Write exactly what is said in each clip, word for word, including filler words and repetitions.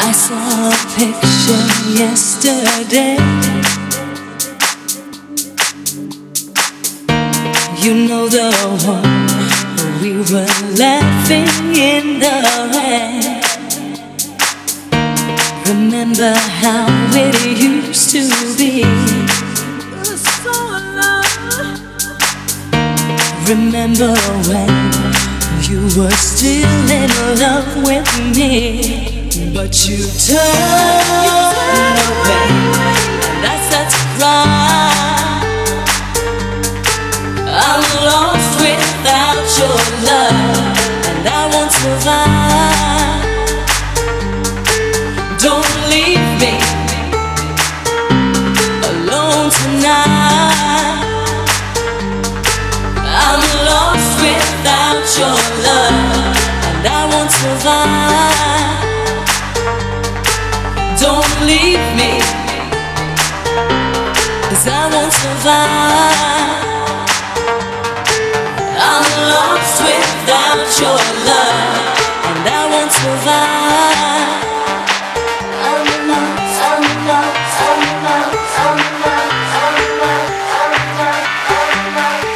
I saw a picture yesterday. You know the one we were laughing in the rain. Remember how it used to be. Remember when you were still in love with me. But you turned away, and I started to cry. I'm lost without your love, and I won't survive. Don't leave me alone tonight. I'm lost without your love, and I won't survive. Don't leave me, 'cause I won't survive. I'm lost without your love, and I won't survive. I'm lost, I'm lost, I'm lost, I'm lost, I'm lost, I'm lost, I'm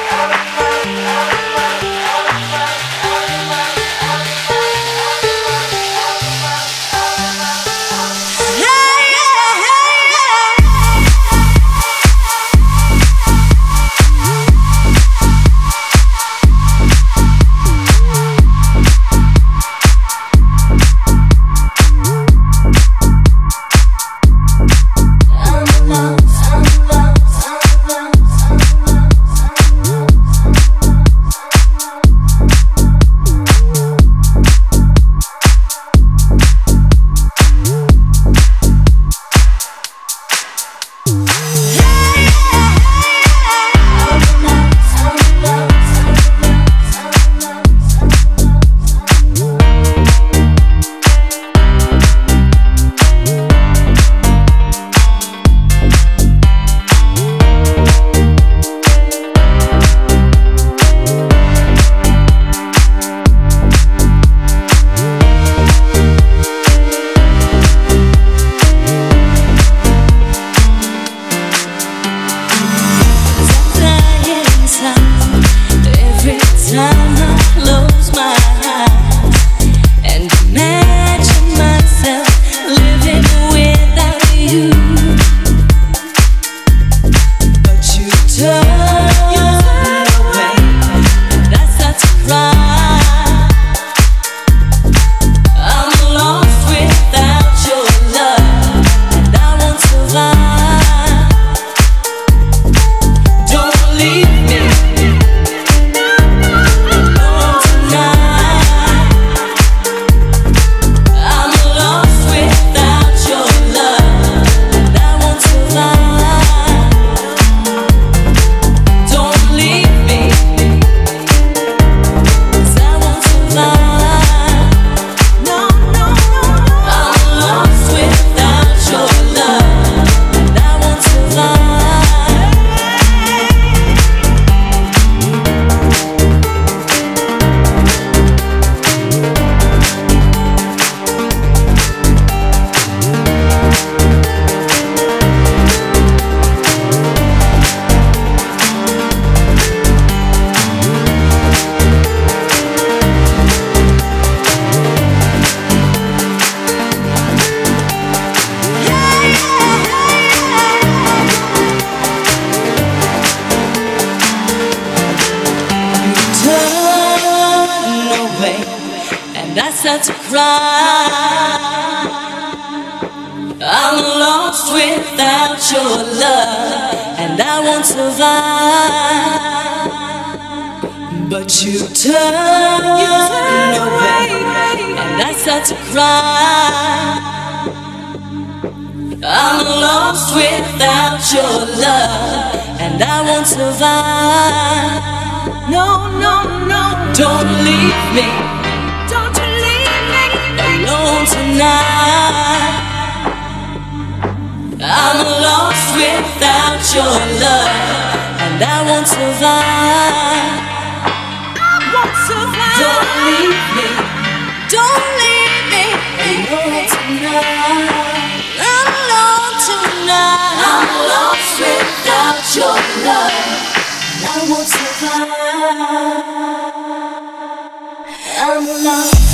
start to cry. I'm lost without your love, and I won't survive. But you turn away, and I start to cry. I'm lost without your love, and I won't survive. No, no, no, don't leave me. Don't you leave me alone tonight. I'm lost without your love, and I won't survive. I won't survive. Don't leave me. Don't leave me alone tonight. won't survive. I'm lost.